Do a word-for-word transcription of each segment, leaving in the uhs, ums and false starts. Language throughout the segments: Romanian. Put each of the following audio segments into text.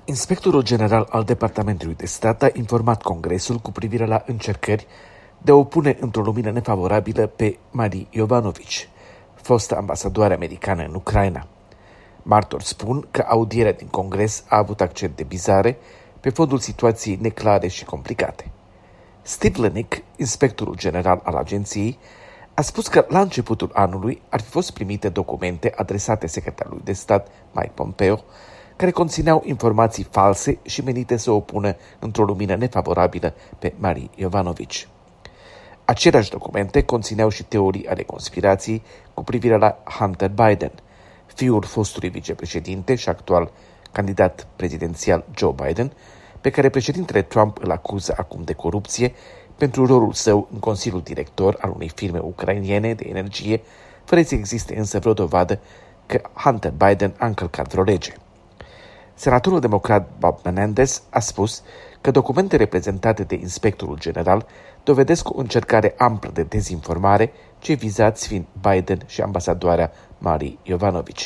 Inspectorul general al Departamentului de Stat a informat Congresul cu privire la încercări de a o pune într-o lumină nefavorabilă pe Marie Yovanovitch, fostă ambasadoare americană în Ucraina. Martori spun că audierea din Congres a avut accent de bizare pe fondul situației neclare și complicate. Steve Linick, inspectorul general al agenției, a spus că la începutul anului ar fi fost primite documente adresate secretarului de stat Mike Pompeo, care conțineau informații false și menite să o pună într-o lumină nefavorabilă pe Marie Yovanovitch. Aceleași documente conțineau și teorii ale conspirației cu privire la Hunter Biden, fiul fostului vicepreședinte și actual candidat prezidențial Joe Biden, pe care președintele Trump îl acuză acum de corupție pentru rolul său în consiliul director al unei firme ucrainene de energie, fără să existe însă vreo dovadă că Hunter Biden a încălcat vreo lege. Senatorul democrat Bob Menendez a spus că documentele prezentate de inspectorul general dovedesc o încercare amplă de dezinformare, cei vizați fiind Biden și ambasadoarea Marie Yovanovitch.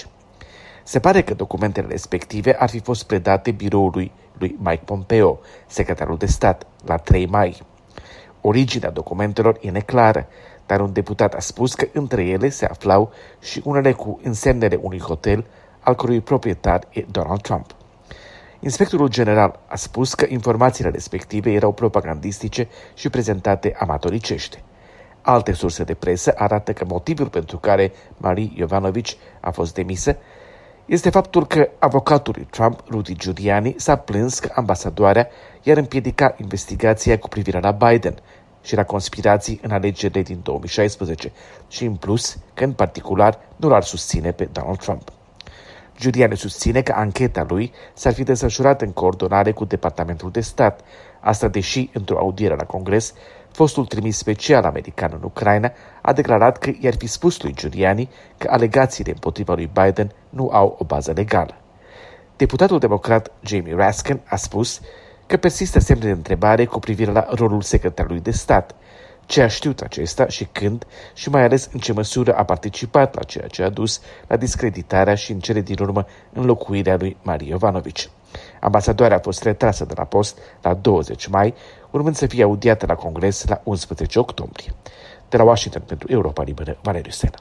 Se pare că documentele respective ar fi fost predate biroului lui Mike Pompeo, secretarul de stat, la trei mai. Originea documentelor e neclară, dar un deputat a spus că între ele se aflau și unele cu însemnele unui hotel al cărui proprietar e Donald Trump. Inspectorul general a spus că informațiile respective erau propagandistice și prezentate amatoricește. Alte surse de presă arată că motivul pentru care Marie Yovanovitch a fost demisă este faptul că avocatul lui Trump, Rudy Giuliani, s-a plâns că ambasadoarea i-ar împiedica investigația cu privire la Biden și la conspirații în alegerile din două mii șaisprezece și, în plus, că în particular nu l-ar susține pe Donald Trump. Giuliani susține că ancheta lui s-ar fi desfășurat în coordonare cu Departamentul de Stat, asta deși, într-o audiere la Congres, fostul trimis special american în Ucraina a declarat că i-ar fi spus lui Giuliani că alegațiile împotriva lui Biden nu au o bază legală. Deputatul democrat Jamie Raskin a spus că persistă semne de întrebare cu privire la rolul secretarului de stat, ce a știut acesta și când și mai ales în ce măsură a participat la ceea ce a dus la discreditarea și în cele din urmă înlocuirea lui Marie Yovanovitch. Ambasadoarea a fost retrasă de la post la douăzeci mai, urmând să fie audiată la Congres la unsprezece octombrie. De la Washington pentru Europa Liberă, Valeriu Sena.